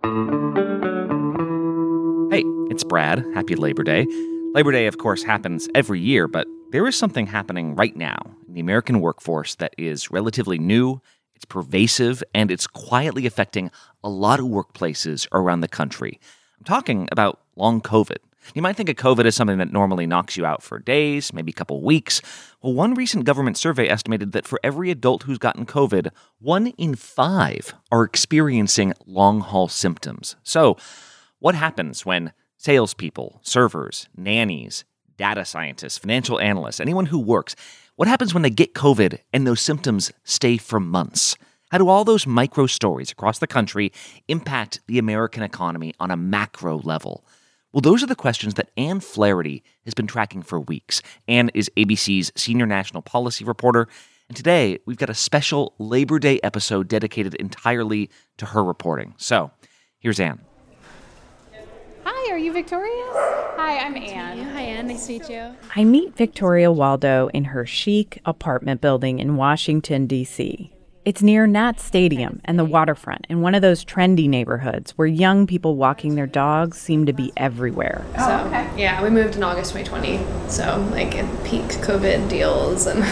Hey, it's Brad. Happy Labor Day. Labor Day, of course, happens every year, but there is something happening right now in the American workforce that is relatively new, it's pervasive, and it's quietly affecting a lot of workplaces around the country. I'm talking about long COVID. You might think of COVID as something that normally knocks you out for days, maybe a couple weeks. Well, one recent government survey estimated that for every adult who's gotten COVID, 1 in 5 are experiencing long-haul symptoms. So, what happens when salespeople, servers, nannies, data scientists, financial analysts, anyone who works, what happens when they get COVID and those symptoms stay for months? How do all those micro stories across the country impact the American economy on a macro level? Well, those are the questions that Ann Flaherty has been tracking for weeks. Ann is ABC's senior national policy reporter, and today we've got a special Labor Day episode dedicated entirely to her reporting. So, here's Ann. Hi, are you Victoria? Hi, I'm Ann. Hi, Ann. Nice to meet you. I meet Victoria Waldo in her chic apartment building in Washington, D.C. It's near Nat Stadium and the waterfront in one of those trendy neighborhoods where young people walking their dogs seem to be everywhere. Yeah, we moved in August 2020, so like in peak COVID deals, and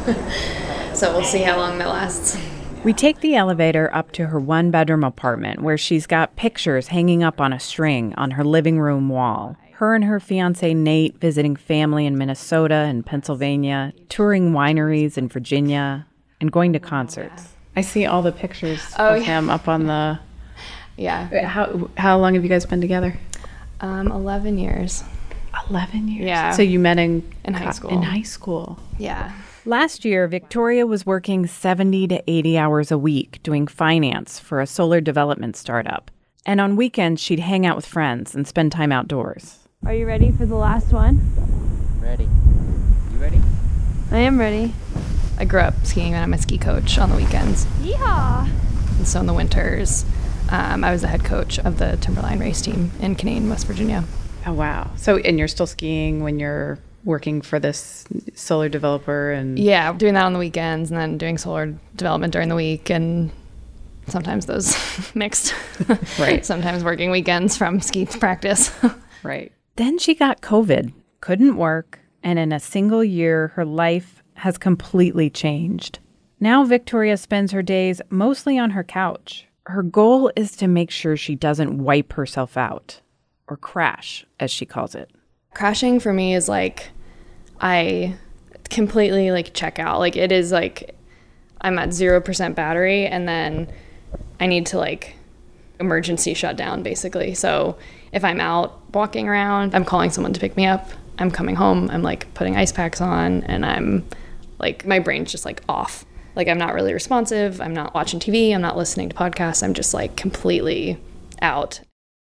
so we'll see how long that lasts. We take the elevator up to her one-bedroom apartment where she's got pictures hanging up on a string on her living room wall. Her and her fiancé Nate visiting family in Minnesota and Pennsylvania, touring wineries in Virginia, and going to concerts. I see all the pictures of him up on the... Yeah. How long have you guys been together? 11 years. 11 years? Yeah. So you met in high school. In high school. Yeah. Last year, Victoria was working 70 to 80 hours a week doing finance for a solar development startup. And on weekends, she'd hang out with friends and spend time outdoors. Are you ready for the last one? Ready. You ready? I am ready. I grew up skiing and I'm a ski coach on the weekends. Yeehaw! And so in the winters, I was the head coach of the Timberline race team in Canaan, West Virginia. Oh, wow. So, and you're still skiing when you're working for this solar developer? And Yeah, doing that on the weekends and then doing solar development during the week, and sometimes those mixed. Right. Sometimes working weekends from ski practice. Right. Then she got COVID, couldn't work, and in a single year, her life has completely changed. Now Victoria spends her days mostly on her couch. Her goal is to make sure she doesn't wipe herself out, or crash, as she calls it. Crashing for me is like, I completely like check out. Like it is like, I'm at 0% battery and then I need to like emergency shut down basically. So if I'm out walking around, I'm calling someone to pick me up. I'm coming home, I'm like putting ice packs on, and I'm like, my brain's just like off. Like I'm not really responsive. I'm not watching TV. I'm not listening to podcasts. I'm just like completely out.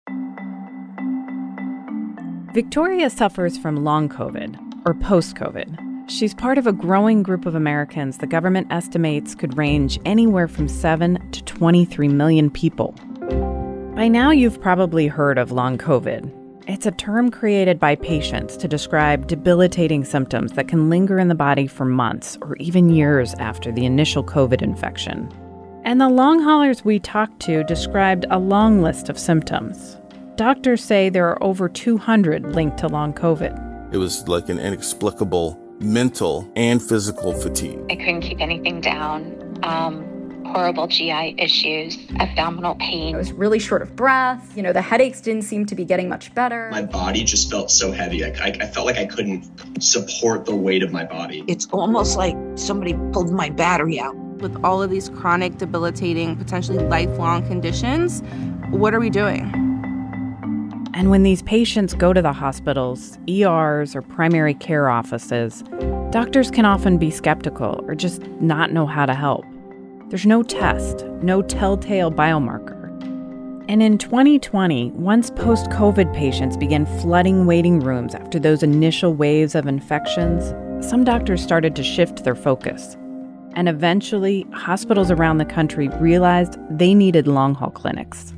Victoria suffers from long COVID, or post-COVID. She's part of a growing group of Americans the government estimates could range anywhere from 7 to 23 million people. By now, you've probably heard of long COVID. It's a term created by patients to describe debilitating symptoms that can linger in the body for months or even years after the initial COVID infection. And the long haulers we talked to described a long list of symptoms. Doctors say there are over 200 linked to long COVID. It was like an inexplicable mental and physical fatigue. I couldn't keep anything down. Horrible GI issues, abdominal pain. I was really short of breath. You know, the headaches didn't seem to be getting much better. My body just felt so heavy. I felt like I couldn't support the weight of my body. It's almost like somebody pulled my battery out. With all of these chronic, debilitating, potentially lifelong conditions, what are we doing? And when these patients go to the hospitals, ERs, or primary care offices, doctors can often be skeptical or just not know how to help. There's no test, no telltale biomarker. And in 2020, once post-COVID patients began flooding waiting rooms after those initial waves of infections, some doctors started to shift their focus. And eventually, hospitals around the country realized they needed long-haul clinics.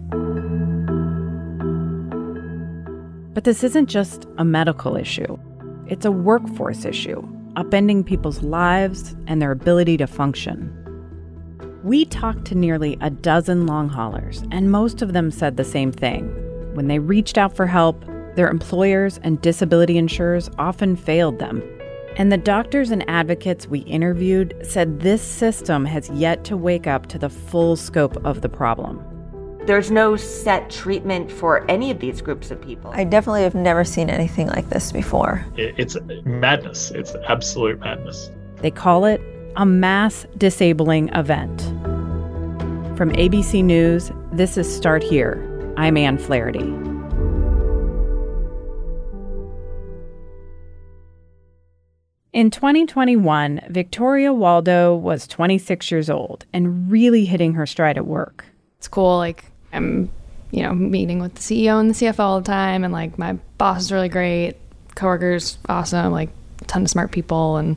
But this isn't just a medical issue. It's a workforce issue, upending people's lives and their ability to function. We talked to nearly a dozen long haulers, and most of them said the same thing. When they reached out for help, their employers and disability insurers often failed them. And the doctors and advocates we interviewed said this system has yet to wake up to the full scope of the problem. There's no set treatment for any of these groups of people. I definitely have never seen anything like this before. It's madness. It's absolute madness. They call it a mass disabling event. From ABC News, this is Start Here. I'm Ann Flaherty. In 2021, Victoria Waldo was 26 years old and really hitting her stride at work. It's cool, like, I'm, meeting with the CEO and the CFO all the time, and, like, my boss is really great, coworkers awesome, like, a ton of smart people, and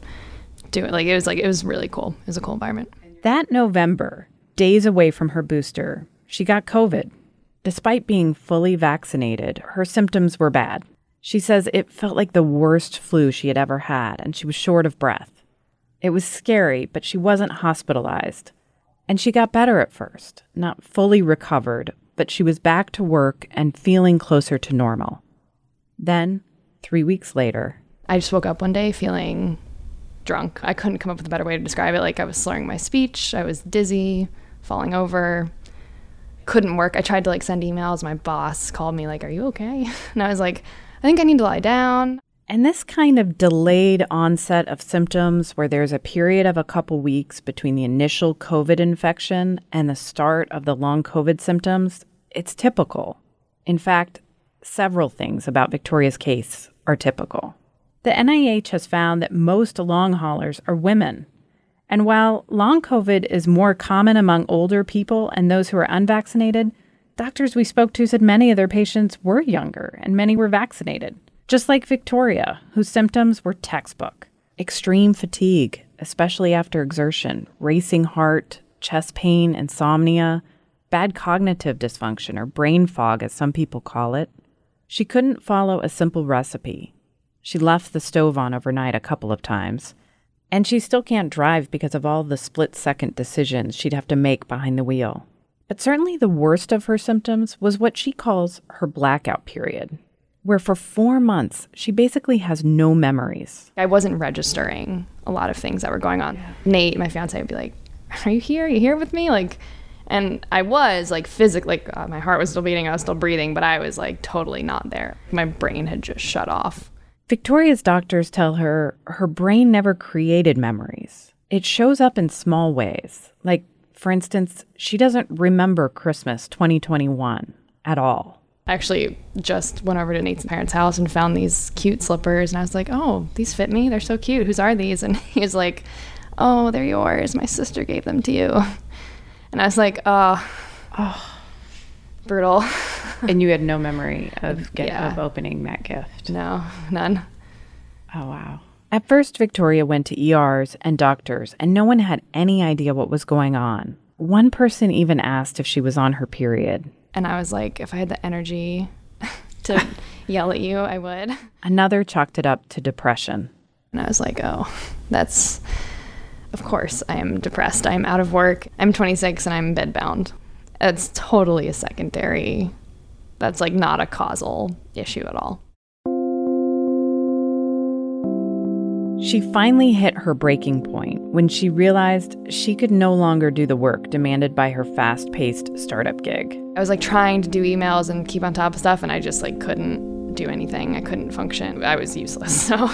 it was really cool. It was a cool environment. That November, days away from her booster, she got COVID. Despite being fully vaccinated, her symptoms were bad. She says it felt like the worst flu she had ever had, and she was short of breath. It was scary, but she wasn't hospitalized. And she got better at first, not fully recovered, but she was back to work and feeling closer to normal. Then, 3 weeks later, I just woke up one day feeling drunk. I couldn't come up with a better way to describe it. Like, I was slurring my speech, I was dizzy, falling over, couldn't work. I tried to, send emails. My boss called me, are you okay? And I was like, I think I need to lie down. And this kind of delayed onset of symptoms where there's a period of a couple weeks between the initial COVID infection and the start of the long COVID symptoms, it's typical. In fact, several things about Victoria's case are typical. The NIH has found that most long haulers are women. And while long COVID is more common among older people and those who are unvaccinated, doctors we spoke to said many of their patients were younger and many were vaccinated. Just like Victoria, whose symptoms were textbook. Extreme fatigue, especially after exertion, racing heart, chest pain, insomnia, bad cognitive dysfunction, or brain fog as some people call it. She couldn't follow a simple recipe. She left the stove on overnight a couple of times. And she still can't drive because of all the split-second decisions she'd have to make behind the wheel. But certainly the worst of her symptoms was what she calls her blackout period, where for 4 months, she basically has no memories. I wasn't registering a lot of things that were going on. Nate, my fiance, would be like, are you here? Are you here with me? And I was, physically, my heart was still beating, I was still breathing, but I was, totally not there. My brain had just shut off. Victoria's doctors tell her her brain never created memories. It shows up in small ways. For instance, she doesn't remember Christmas 2021 at all. I actually just went over to Nate's parents' house and found these cute slippers, and I was like, oh, these fit me. They're so cute. Whose are these? And he was like, oh, they're yours. My sister gave them to you. And I was like, oh, brutal. And you had no memory of opening that gift? No, none. Oh, wow. At first, Victoria went to ERs and doctors, and no one had any idea what was going on. One person even asked if she was on her period. And I was like, if I had the energy to yell at you, I would. Another chalked it up to depression. And I was like, oh, of course I am depressed. I'm out of work. I'm 26 and I'm bedbound. It's totally a secondary. That's not a causal issue at all. She finally hit her breaking point when she realized she could no longer do the work demanded by her fast-paced startup gig. I was trying to do emails and keep on top of stuff, and I just couldn't do anything. I couldn't function. I was useless. So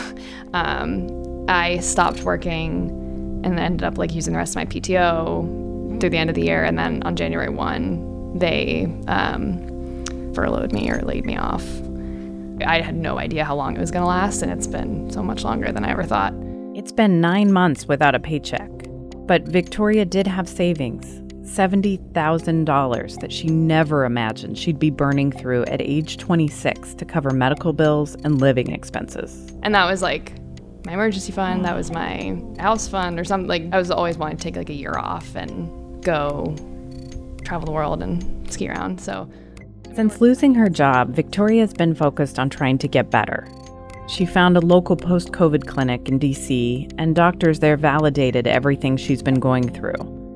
I stopped working and ended up using the rest of my PTO through the end of the year. And then on January 1, they furloughed me or laid me off. I had no idea how long it was going to last, and it's been so much longer than I ever thought. It's been 9 months without a paycheck. But Victoria did have savings, $70,000 that she never imagined she'd be burning through at age 26 to cover medical bills and living expenses. And that was my emergency fund, that was my house fund or something. I was always wanting to take a year off and go travel the world and ski around, so... Since losing her job, Victoria's been focused on trying to get better. She found a local post-COVID clinic in D.C., and doctors there validated everything she's been going through.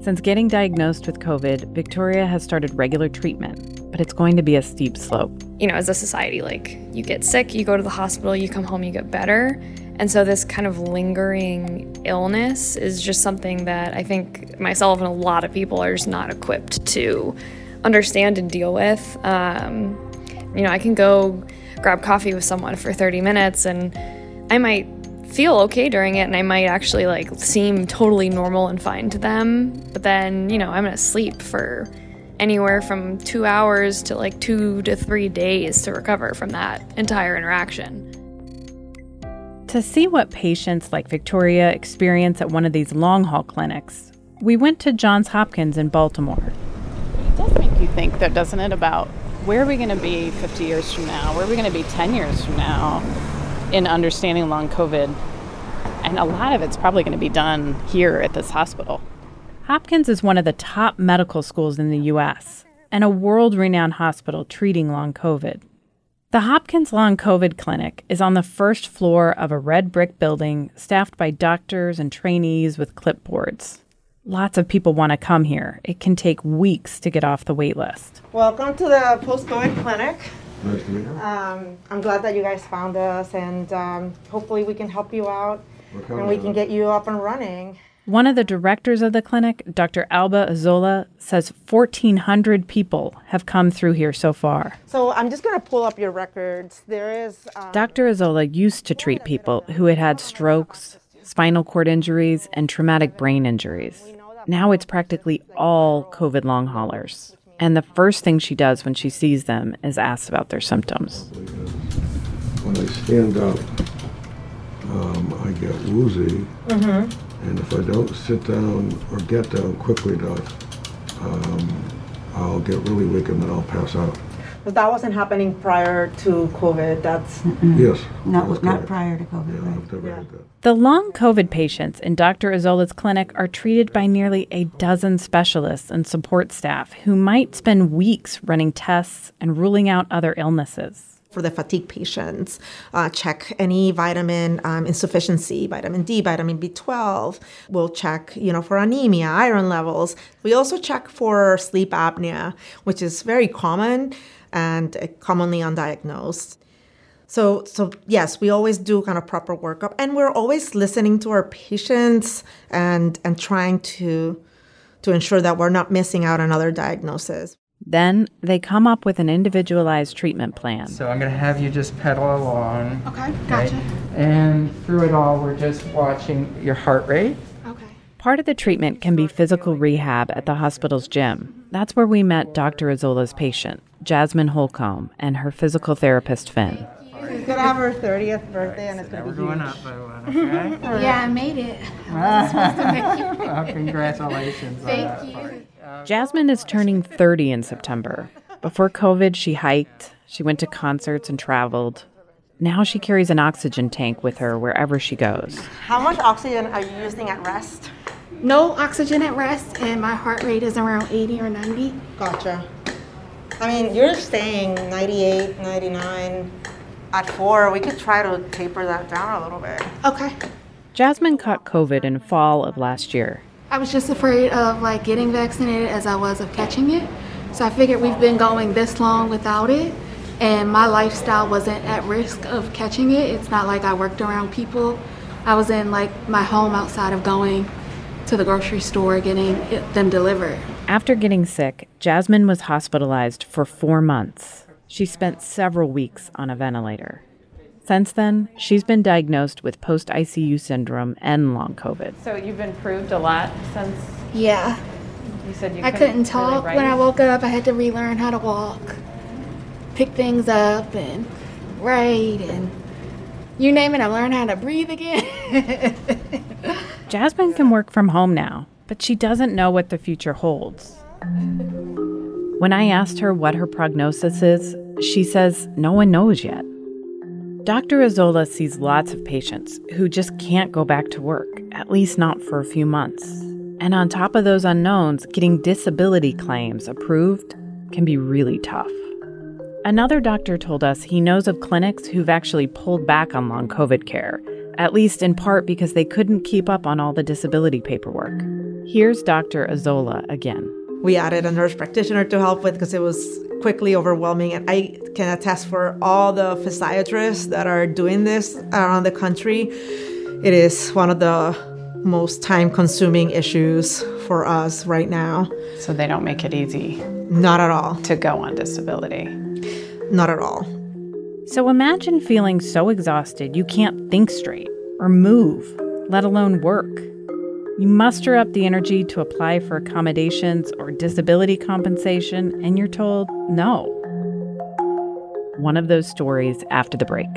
Since getting diagnosed with COVID, Victoria has started regular treatment, but it's going to be a steep slope. You know, as a society, like, you get sick, you go to the hospital, you come home, you get better. And so this kind of lingering illness is just something that I think myself and a lot of people are just not equipped to understand and deal with. You know, I can go grab coffee with someone for 30 minutes and I might feel okay during it and I might actually like seem totally normal and fine to them. But then, you know, I'm gonna sleep for anywhere from 2 hours to like 2 to 3 days to recover from that entire interaction. To see what patients like Victoria experience at one of these long-haul clinics, we went to Johns Hopkins in Baltimore. It does make you think, though, doesn't it, about where are we going to be 50 years from now? Where are we going to be 10 years from now in understanding long COVID? And a lot of it's probably going to be done here at this hospital. Hopkins is one of the top medical schools in the U.S. and a world-renowned hospital treating long COVID. The Hopkins Long COVID Clinic is on the first floor of a red brick building staffed by doctors and trainees with clipboards. Lots of people want to come here. It can take weeks to get off the wait list. Welcome to the post-COVID clinic. Nice to meet you. I'm glad that you guys found us, and hopefully we can help you out and we can get you up and running. One of the directors of the clinic, Dr. Alba Azola, says 1,400 people have come through here so far. So I'm just going to pull up your records. There is... Dr. Azola used to treat people who had had strokes, spinal cord injuries, and traumatic brain injuries. Now it's practically all COVID long haulers. And the first thing she does when she sees them is ask about their symptoms. When I stand up, I get woozy. Mm-hmm. And if I don't sit down or get down quickly enough, I'll get really weak and then I'll pass out. But that wasn't happening prior to COVID. That's Yes. Not prior to COVID. Yeah, right? I've never had that. The long COVID patients in Dr. Azola's clinic are treated by nearly a dozen specialists and support staff who might spend weeks running tests and ruling out other illnesses. For the fatigue patients, check any vitamin insufficiency, vitamin D, vitamin B12. We'll check, for anemia, iron levels. We also check for sleep apnea, which is very common and commonly undiagnosed. So yes, we always do kind of proper workup, and we're always listening to our patients and trying to ensure that we're not missing out on other diagnoses. Then they come up with an individualized treatment plan. So I'm going to have you just pedal along. Okay, gotcha. And through it all, we're just watching your heart rate. Okay. Part of the treatment can be physical rehab at the hospital's gym. That's where we met Dr. Azola's patient, Jasmine Holcomb, and her physical therapist, Finn. She's going to have her 30th birthday, and it's going to be huge. We're going up by one, okay? Yeah, I made it. I wasn't supposed to make it. Well, congratulations. Thank you. Jasmine is turning 30 in September. Before COVID, she hiked, she went to concerts and traveled. Now she carries an oxygen tank with her wherever she goes. How much oxygen are you using at rest? No oxygen at rest, and my heart rate is around 80 or 90. Gotcha. I mean, you're staying 98, 99 at 4. We could try to taper that down a little bit. Okay. Jasmine caught COVID in fall of last year. I was just afraid of getting vaccinated as I was of catching it. So I figured we've been going this long without it, and my lifestyle wasn't at risk of catching it. It's not like I worked around people. I was in my home outside of going to the grocery store, getting them delivered. After getting sick, Jasmine was hospitalized for 4 months. She spent several weeks on a ventilator. Since then, she's been diagnosed with post-ICU syndrome and long COVID. So you've improved a lot since? Yeah. You said you couldn't talk. Really when I woke up, I had to relearn how to walk, pick things up, and write, and you name it, I learned how to breathe again. Jasmine can work from home now, but she doesn't know what the future holds. When I asked her what her prognosis is, she says no one knows yet. Dr. Azola sees lots of patients who just can't go back to work, at least not for a few months. And on top of those unknowns, getting disability claims approved can be really tough. Another doctor told us he knows of clinics who've actually pulled back on long COVID care, at least in part because they couldn't keep up on all the disability paperwork. Here's Dr. Azola again. We added a nurse practitioner to help with because it was quickly overwhelming. And I can attest for all the physiatrists that are doing this around the country. It is one of the most time-consuming issues for us right now. So they don't make it easy. Not at all. To go on disability. Not at all. So imagine feeling so exhausted you can't think straight or move, let alone work. You muster up the energy to apply for accommodations or disability compensation, and you're told no. One of those stories after the break.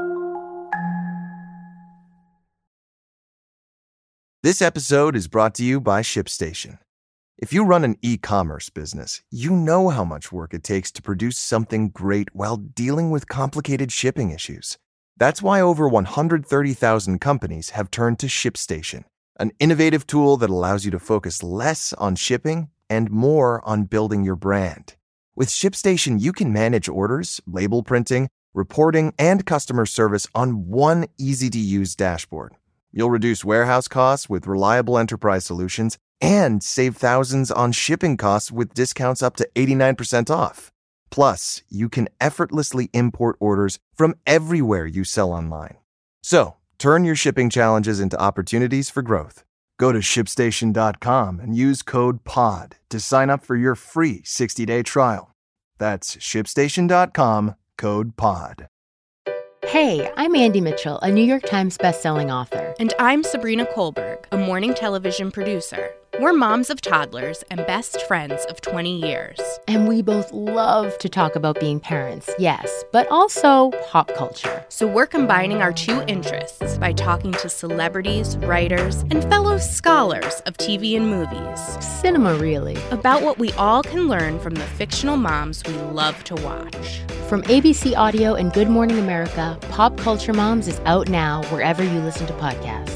This episode is brought to you by ShipStation. If you run an e-commerce business, you know how much work it takes to produce something great while dealing with complicated shipping issues. That's why over 130,000 companies have turned to ShipStation, an innovative tool that allows you to focus less on shipping and more on building your brand. With ShipStation, you can manage orders, label printing, reporting, and customer service on one easy-to-use dashboard. You'll reduce warehouse costs with reliable enterprise solutions and save thousands on shipping costs with discounts up to 89% off. Plus, you can effortlessly import orders from everywhere you sell online. So, turn your shipping challenges into opportunities for growth. Go to ShipStation.com and use code POD to sign up for your free 60-day trial. That's ShipStation.com, code POD. Hey, I'm Andy Mitchell, a New York Times bestselling author. And I'm Sabrina Kohlberg, a morning television producer. We're moms of toddlers and best friends of 20 years. And we both love to talk about being parents, yes, but also pop culture. So we're combining our two interests by talking to celebrities, writers, and fellow scholars of TV and movies. Cinema, really. About what we all can learn from the fictional moms we love to watch. From ABC Audio and Good Morning America, Pop Culture Moms is out now wherever you listen to podcasts.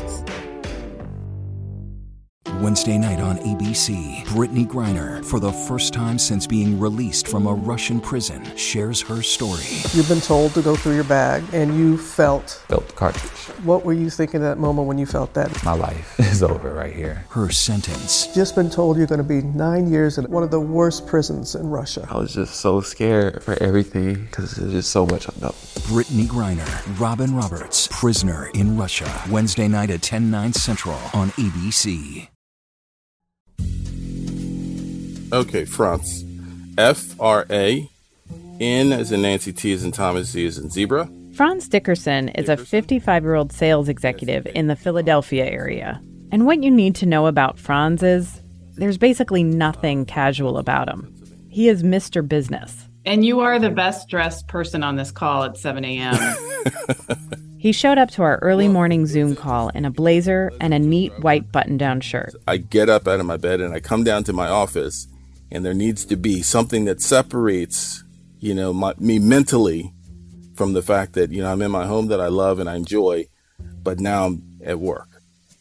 Wednesday night on ABC, Brittany Griner, for the first time since being released from a Russian prison, shares her story. You've been told to go through your bag, and you felt the cartridge. What were you thinking at that moment when you felt that? My life is over right here. Her sentence. Just been told you're going to be 9 years in one of the worst prisons in Russia. I was just so scared for everything because there's just so much unknown. Brittany Griner, Robin Roberts, Prisoner in Russia. Wednesday night at 10/9 Central on ABC. Okay, France. F-R-A, N as in Nancy, T as in Thomas, Z as in zebra. Franz Dickerson is a 55-year-old sales executive in the Philadelphia area. And what you need to know about Franz is there's basically nothing casual about him. He is Mr. Business. And you are the best dressed person on this call at 7 a.m. He showed up to our early morning Zoom call in a blazer and a neat white button-down shirt. I get up out of my bed and I come down to my office, and there needs to be something that separates, me mentally from the fact that, I'm in my home that I love and I enjoy, but now I'm at work.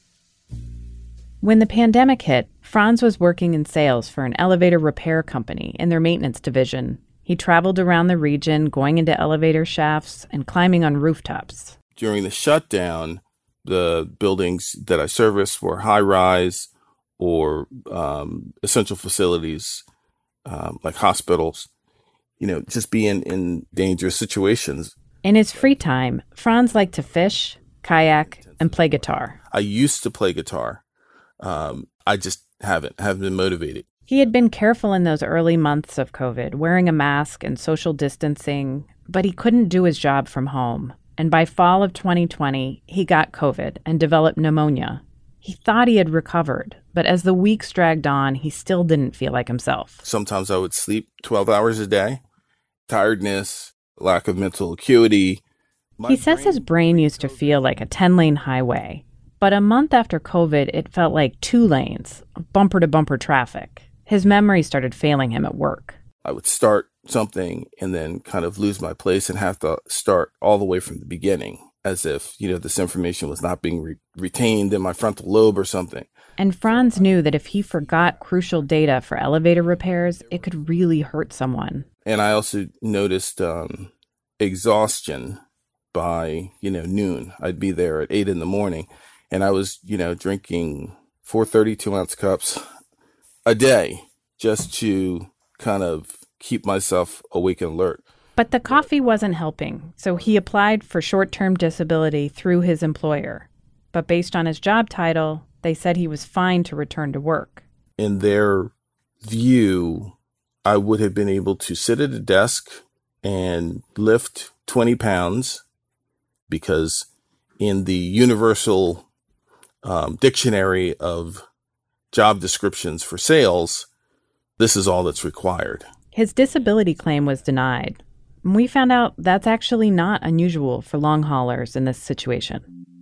When the pandemic hit, Franz was working in sales for an elevator repair company in their maintenance division. He traveled around the region, going into elevator shafts and climbing on rooftops. During the shutdown, the buildings that I serviced were high-rise or essential facilities like hospitals, just being in dangerous situations. In his free time, Franz liked to fish, kayak, and play guitar. I used to play guitar. I just haven't been motivated. He had been careful in those early months of COVID, wearing a mask and social distancing, but he couldn't do his job from home. And by fall of 2020, he got COVID and developed pneumonia. He thought he had recovered, but as the weeks dragged on, he still didn't feel like himself. Sometimes I would sleep 12 hours a day. Tiredness, lack of mental acuity. He says his brain used to feel like a 10-lane highway, but a month after COVID, it felt like 2 lanes, bumper-to-bumper traffic. His memory started failing him at work. I would start something and then kind of lose my place and have to start all the way from the beginning, as if, this information was not being retained in my frontal lobe or something. And Franz knew that if he forgot crucial data for elevator repairs, it could really hurt someone. And I also noticed exhaustion by, noon. I'd be there at 8 a.m, and I was, drinking 4 32-ounce cups a day just to kind of keep myself awake and alert. But the coffee wasn't helping, so he applied for short-term disability through his employer. But based on his job title, they said he was fine to return to work. In their view, I would have been able to sit at a desk and lift 20 pounds because in the universal dictionary of job descriptions for sales, this is all that's required. His disability claim was denied. We found out that's actually not unusual for long haulers in this situation.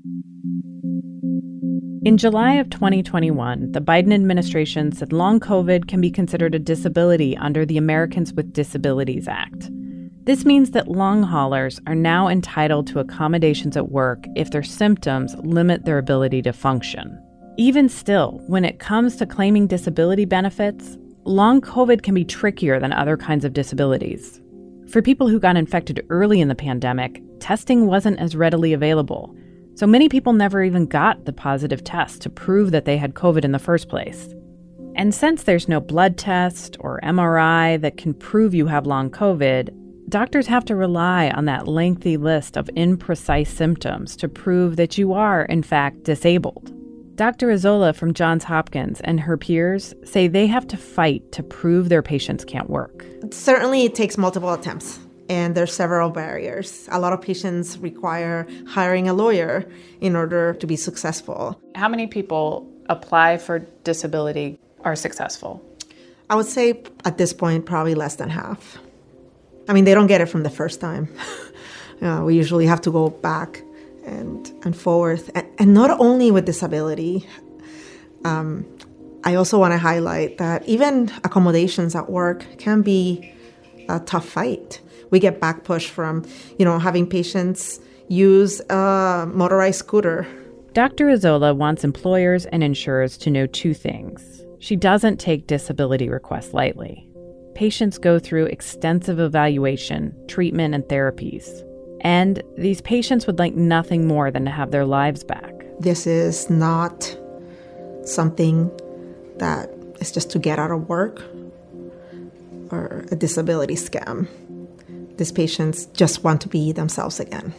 In July of 2021, the Biden administration said long COVID can be considered a disability under the Americans with Disabilities Act. This means that long haulers are now entitled to accommodations at work if their symptoms limit their ability to function. Even still, when it comes to claiming disability benefits, long COVID can be trickier than other kinds of disabilities. For people who got infected early in the pandemic, testing wasn't as readily available, so many people never even got the positive test to prove that they had COVID in the first place. And since there's no blood test or MRI that can prove you have long COVID, doctors have to rely on that lengthy list of imprecise symptoms to prove that you are, in fact, disabled. Dr. Azzola from Johns Hopkins and her peers say they have to fight to prove their patients can't work. Certainly, it takes multiple attempts, and there's several barriers. A lot of patients require hiring a lawyer in order to be successful. How many people apply for disability are successful? I would say at this point, probably less than half. I mean, they don't get it from the first time. We usually have to go back and forth. And not only with disability, I also want to highlight that even accommodations at work can be a tough fight. We get back push from, having patients use a motorized scooter. Dr. Azzola wants employers and insurers to know two things. She doesn't take disability requests lightly. Patients go through extensive evaluation, treatment, and therapies. And these patients would like nothing more than to have their lives back. This is not something that is just to get out of work or a disability scam. These patients just want to be themselves again.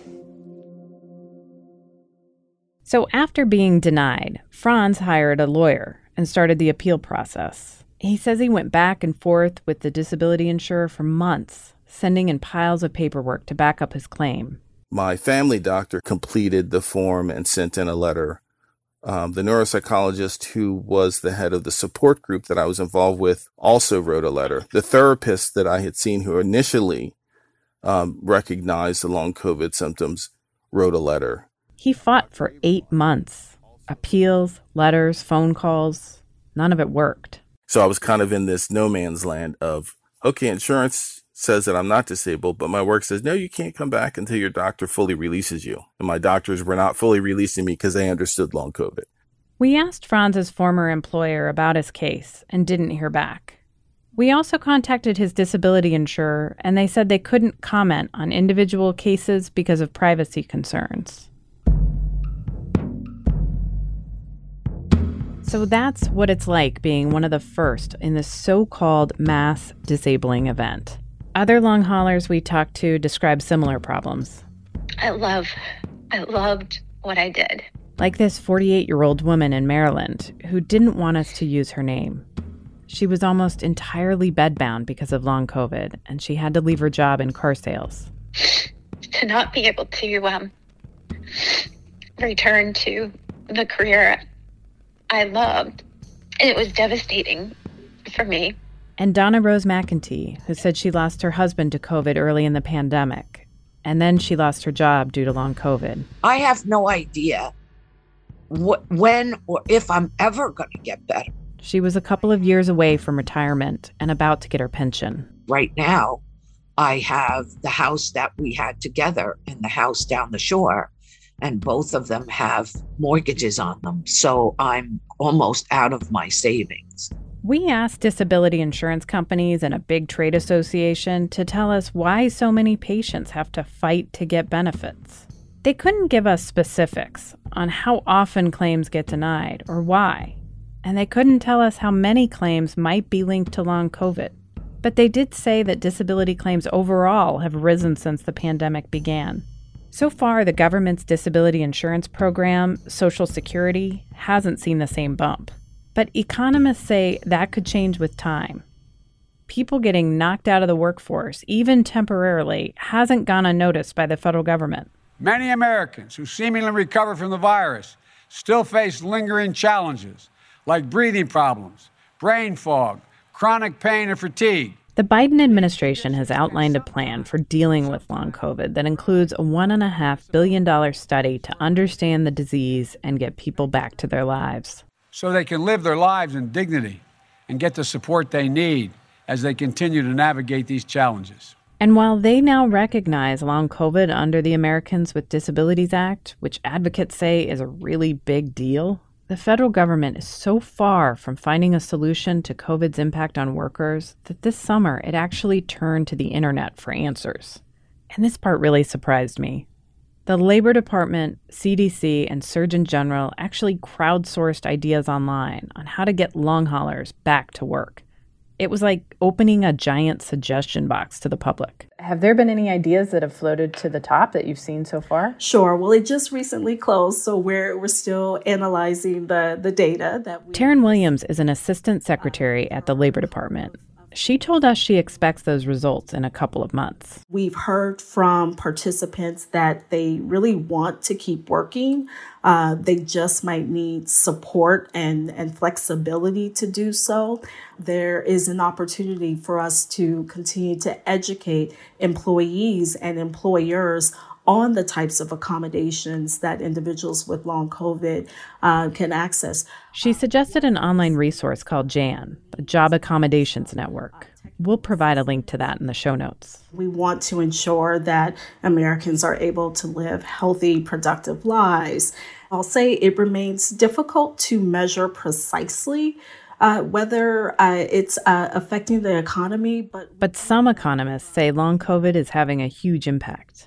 So after being denied, Franz hired a lawyer and started the appeal process. He says he went back and forth with the disability insurer for months, sending in piles of paperwork to back up his claim. My family doctor completed the form and sent in a letter. The neuropsychologist who was the head of the support group that I was involved with also wrote a letter. The therapist that I had seen who initially recognized the long COVID symptoms wrote a letter. He fought for 8 months. Appeals, letters, phone calls, none of it worked. So I was kind of in this no man's land of, okay, insurance says that I'm not disabled, but my work says, no, you can't come back until your doctor fully releases you. And my doctors were not fully releasing me because they understood long COVID. We asked Franz's former employer about his case and didn't hear back. We also contacted his disability insurer, and they said they couldn't comment on individual cases because of privacy concerns. So that's what it's like being one of the first in this so-called mass disabling event. Other long haulers we talked to describe similar problems. I loved what I did. Like this 48-year-old woman in Maryland who didn't want us to use her name. She was almost entirely bedbound because of long COVID, and she had to leave her job in car sales. To not be able to return to the career I loved, and it was devastating for me. And Donna Rose McEntee, who said she lost her husband to COVID early in the pandemic, and then she lost her job due to long COVID. I have no idea when or if I'm ever going to get better. She was a couple of years away from retirement and about to get her pension. Right now, I have the house that we had together and the house down the shore, and both of them have mortgages on them. So I'm almost out of my savings. We asked disability insurance companies and a big trade association to tell us why so many patients have to fight to get benefits. They couldn't give us specifics on how often claims get denied or why. and they couldn't tell us how many claims might be linked to long COVID. But they did say that disability claims overall have risen since the pandemic began. So far, the government's disability insurance program, Social Security, hasn't seen the same bump. But economists say that could change with time. People getting knocked out of the workforce, even temporarily, hasn't gone unnoticed by the federal government. Many Americans who seemingly recovered from the virus still face lingering challenges like breathing problems, brain fog, chronic pain, and fatigue. The Biden administration has outlined a plan for dealing with long COVID that includes a $1.5 billion study to understand the disease and get people back to their lives. So they can live their lives in dignity and get the support they need as they continue to navigate these challenges. And while they now recognize long COVID under the Americans with Disabilities Act, which advocates say is a really big deal, the federal government is so far from finding a solution to COVID's impact on workers that this summer it actually turned to the internet for answers. And this part really surprised me. The Labor Department, CDC, and Surgeon General actually crowdsourced ideas online on how to get long haulers back to work. It was like opening a giant suggestion box to the public. Have there been any ideas that have floated to the top that you've seen so far? Sure. Well, it just recently closed, so we're still analyzing the data that we... Taryn Williams is an assistant secretary at the Labor Department. She told us she expects those results in a couple of months. We've heard from participants that they really want to keep working. They just might need support and flexibility to do so. There is an opportunity for us to continue to educate employees and employers on the types of accommodations that individuals with long COVID can access. She suggested an online resource called JAN, a Job Accommodations Network. We'll provide a link to that in the show notes. We want to ensure that Americans are able to live healthy, productive lives. I'll say it remains difficult to measure precisely whether it's affecting the economy. But some economists say long COVID is having a huge impact.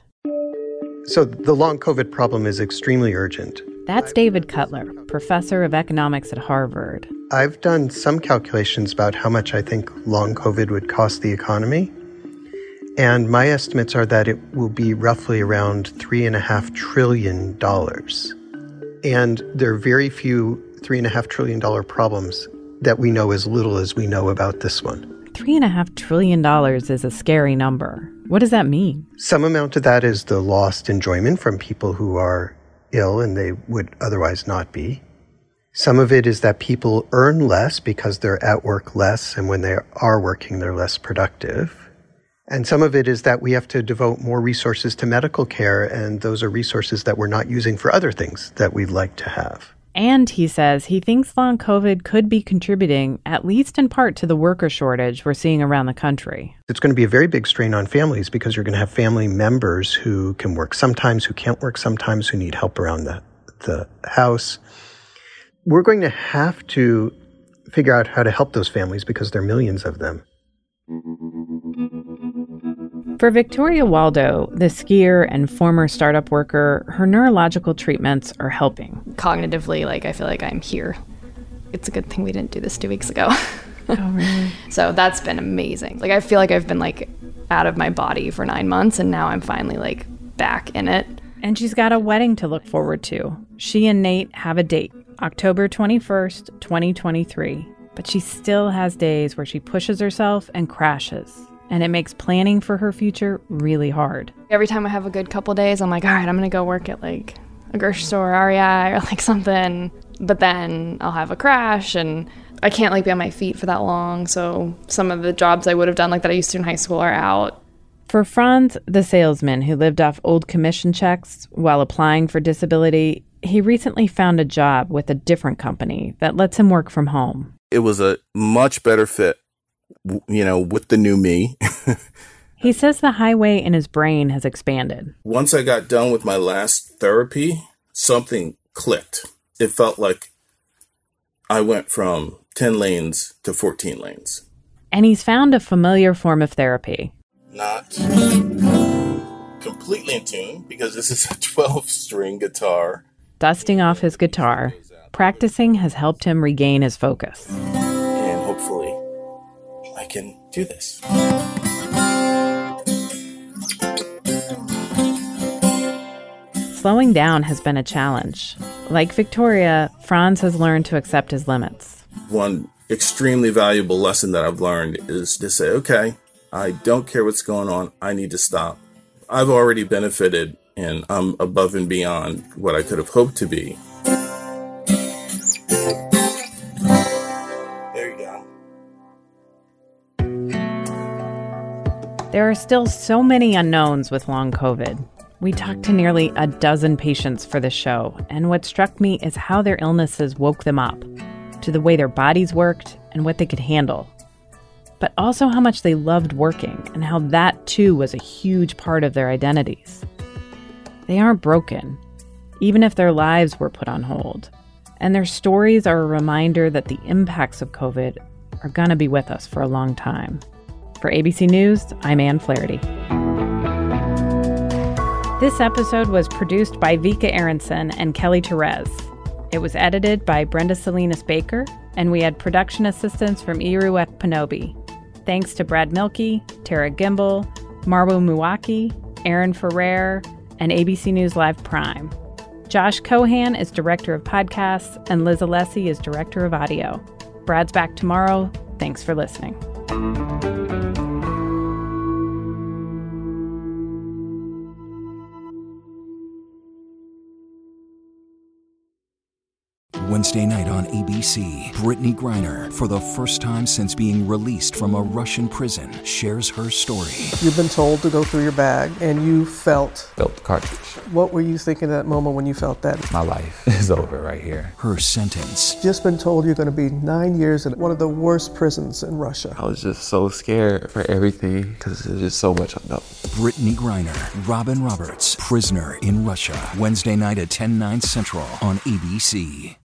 So the long COVID problem is extremely urgent. That's David Cutler, professor of economics at Harvard. I've done some calculations about how much I think long COVID would cost the economy. And my estimates are that it will be roughly around $3.5 trillion. And there are very few $3.5 trillion problems that we know as little as we know about this one. $3.5 trillion is a scary number. What does that mean? Some amount of that is the lost enjoyment from people who are ill and they would otherwise not be. Some of it is that people earn less because they're at work less, and when they are working, they're less productive. And some of it is that we have to devote more resources to medical care, and those are resources that we're not using for other things that we'd like to have. And he says he thinks long COVID could be contributing, at least in part, to the worker shortage we're seeing around the country. It's going to be a very big strain on families because you're going to have family members who can work sometimes, who can't work sometimes, who need help around the house. We're going to have to figure out how to help those families because there are millions of them. For Victoria Waldo, the skier and former startup worker, her neurological treatments are helping. Cognitively, I feel like I'm here. It's a good thing we didn't do this 2 weeks ago. Oh, really? So that's been amazing. I feel like I've been out of my body for 9 months, and now I'm finally back in it. And she's got a wedding to look forward to. She and Nate have a date, October 21st, 2023. But she still has days where she pushes herself and crashes. And it makes planning for her future really hard. Every time I have a good couple days, I'm like, all right, I'm going to go work at a grocery store, REI, or something. But then I'll have a crash, and I can't be on my feet for that long. So some of the jobs I would have done that I used to in high school are out. For Franz, the salesman who lived off old commission checks while applying for disability, he recently found a job with a different company that lets him work from home. It was a much better fit, with the new me. He says the highway in his brain has expanded. Once I got done with my last therapy, something clicked. It felt like I went from 10 lanes to 14 lanes. And he's found a familiar form of therapy. Not completely in tune, because this is a 12-string guitar. Dusting off his guitar, practicing has helped him regain his focus. And hopefully I can do this. Slowing down has been a challenge. Like Victoria, Franz has learned to accept his limits. One extremely valuable lesson that I've learned is to say, okay, I don't care what's going on. I need to stop. I've already benefited, and I'm above and beyond what I could have hoped to be. There you go. There are still so many unknowns with long COVID. We talked to nearly a dozen patients for the show, and what struck me is how their illnesses woke them up to the way their bodies worked and what they could handle, but also how much they loved working and how that too was a huge part of their identities. They aren't broken, even if their lives were put on hold, and their stories are a reminder that the impacts of COVID are going to be with us for a long time. For ABC News, I'm Ann Flaherty. This episode was produced by Vika Aronson and Kelly Therese. It was edited by Brenda Salinas Baker, and we had production assistance from Iru Ekpanobi. Thanks to Brad Milkey, Tara Gimbel, Marwo Muwaki, Aaron Ferrer, and ABC News Live Prime. Josh Cohan is Director of Podcasts, and Liz Alessi is Director of Audio. Brad's back tomorrow. Thanks for listening. Wednesday night on ABC, Brittany Griner, for the first time since being released from a Russian prison, shares her story. You've been told to go through your bag, and you felt the cartridge. What were you thinking at that moment when you felt that? My life is over right here. Her sentence. Just been told you're going to be 9 years in one of the worst prisons in Russia. I was just so scared for everything because there's just so much unknown. Brittany Griner, Robin Roberts, Prisoner in Russia. Wednesday night at 10/9 Central on ABC.